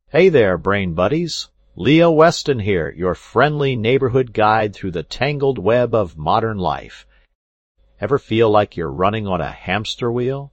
Hey there, brain buddies. Leo Weston here, your friendly neighborhood guide through the tangled web of modern life. Ever feel like you're running on a hamster wheel?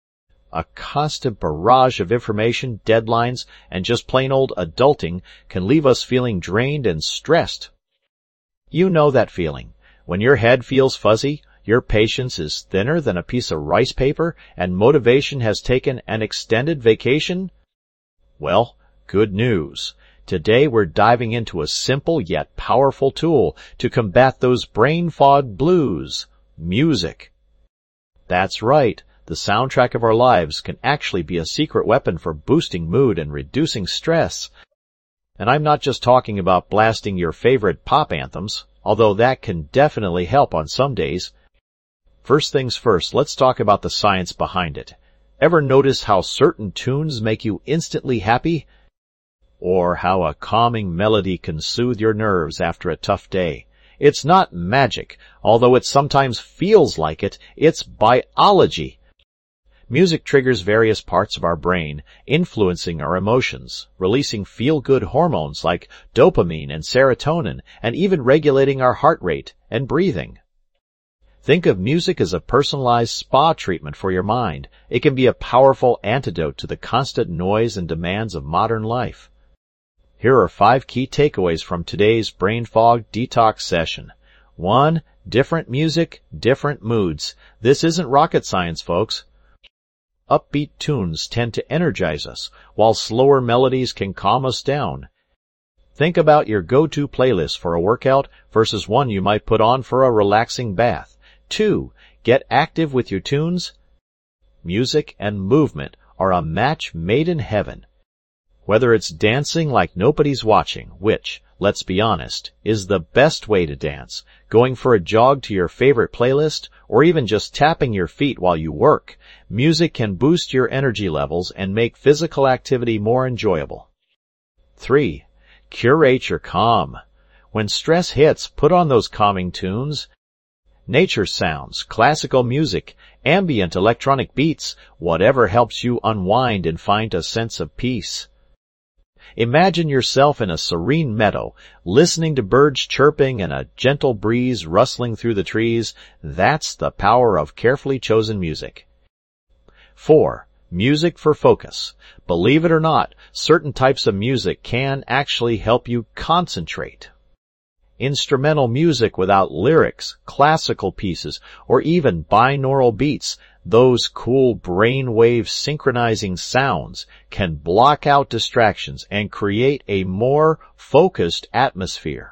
A constant barrage of information, deadlines, and just plain old adulting can leave us feeling drained and stressed. You know that feeling. When your head feels fuzzy, your patience is thinner than a piece of rice paper, and motivation has taken an extended vacation? Well, good news. Today we're diving into a simple yet powerful tool to combat those brain fog blues: music. That's right, the soundtrack of our lives can actually be a secret weapon for boosting mood and reducing stress. And I'm not just talking about blasting your favorite pop anthems, although that can definitely help on some days. First things first, let's talk about the science behind it. Ever notice how certain tunes make you instantly happy? Or how a calming melody can soothe your nerves after a tough day? It's not magic, although it sometimes feels like it. It's biology. Music triggers various parts of our brain, influencing our emotions, releasing feel-good hormones like dopamine and serotonin, and even regulating our heart rate and breathing. Think of music as a personalized spa treatment for your mind. It can be a powerful antidote to the constant noise and demands of modern life. Here are 5 key takeaways from today's brain fog detox session. 1. Different music, different moods. This isn't rocket science, folks. Upbeat tunes tend to energize us, while slower melodies can calm us down. Think about your go-to playlist for a workout versus one you might put on for a relaxing bath. 2. Get active with your tunes. Music and movement are a match made in heaven. Whether it's dancing like nobody's watching, which, let's be honest, is the best way to dance, going for a jog to your favorite playlist, or even just tapping your feet while you work, music can boost your energy levels and make physical activity more enjoyable. 3. Curate your calm. When stress hits, put on those calming tunes. Nature sounds, classical music, ambient electronic beats, whatever helps you unwind and find a sense of peace. Imagine yourself in a serene meadow, listening to birds chirping and a gentle breeze rustling through the trees. That's the power of carefully chosen music. 4. Music for focus. Believe it or not, certain types of music can actually help you concentrate. Instrumental music without lyrics, classical pieces, or even binaural beats, those cool brainwave synchronizing sounds, can block out distractions and create a more focused atmosphere.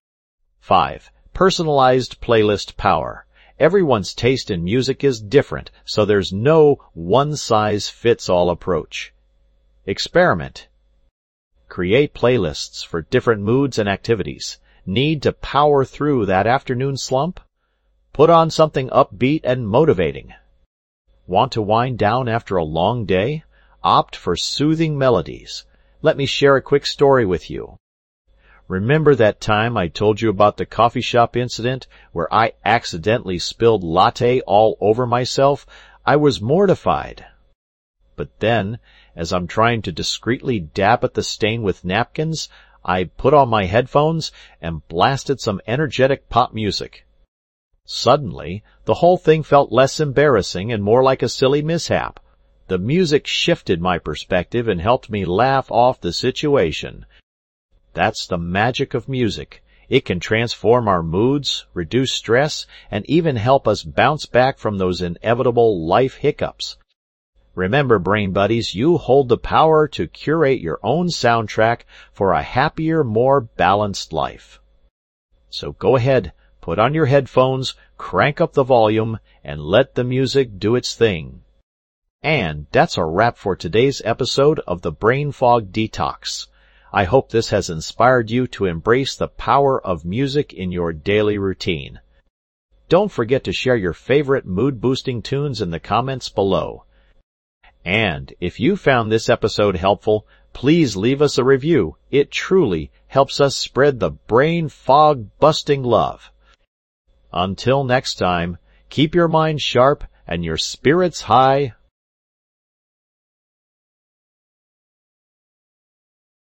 5. Personalized playlist power. Everyone's taste in music is different, so there's no one-size-fits-all approach. Experiment. Create playlists for different moods and activities. Need to power through that afternoon slump? Put on something upbeat and motivating. Want to wind down after a long day? Opt for soothing melodies. Let me share a quick story with you. Remember that time I told you about the coffee shop incident where I accidentally spilled latte all over myself? I was mortified. But then, as I'm trying to discreetly dab at the stain with napkins, I put on my headphones and blasted some energetic pop music. Suddenly, the whole thing felt less embarrassing and more like a silly mishap. The music shifted my perspective and helped me laugh off the situation. That's the magic of music. It can transform our moods, reduce stress, and even help us bounce back from those inevitable life hiccups. Remember, brain buddies, you hold the power to curate your own soundtrack for a happier, more balanced life. So go ahead, put on your headphones, crank up the volume, and let the music do its thing. And that's a wrap for today's episode of the Brain Fog Detox. I hope this has inspired you to embrace the power of music in your daily routine. Don't forget to share your favorite mood-boosting tunes in the comments below. And if you found this episode helpful, please leave us a review. It truly helps us spread the brain fog busting love. Until next time, keep your mind sharp and your spirits high.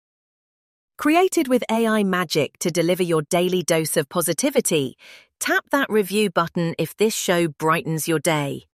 Created with AI magic to deliver your daily dose of positivity, tap that review button if this show brightens your day.